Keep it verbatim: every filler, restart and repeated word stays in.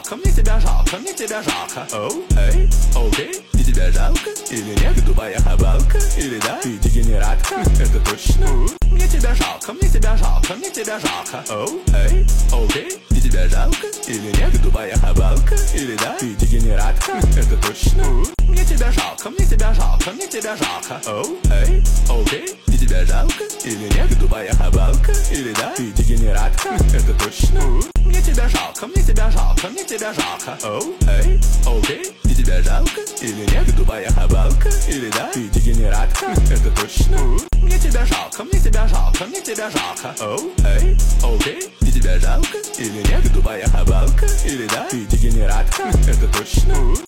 жалко, мне тебя жалко, мне тебя жалко. Оу, эй, окей, мне тебя жалко. Или нет, ты тупая хабалка. Или да, ты дегенератка, это точно. Мне тебя жалко, мне тебя жалко, мне тебя жалко. Оу, эй, окей, мне тебя жалко. Или нет, ты тупая хабалка. Или да, ты дегенератка, это точно. Мне тебя жалко, мне тебя жалко, мне тебя жалко. Оу, эй, окей, мне тебя жалко. Или нет, ты тупая хабалка. Или да, ты дегенератка, это точно. Мне тебя жалко, мне тебя жалко, мне тебя жалко. Оу, эй, окей, мне тебя жалко. Или нет, ты тупая хабалка. Или да, ты дегенератка, это точно. Мне тебя жалко, мне тебя жалко, мне тебя жалко. Оу, эй, окей, мне тебя жалко. Или нет, ты тупая хабалка. Или да, ты дегенератка, это точно.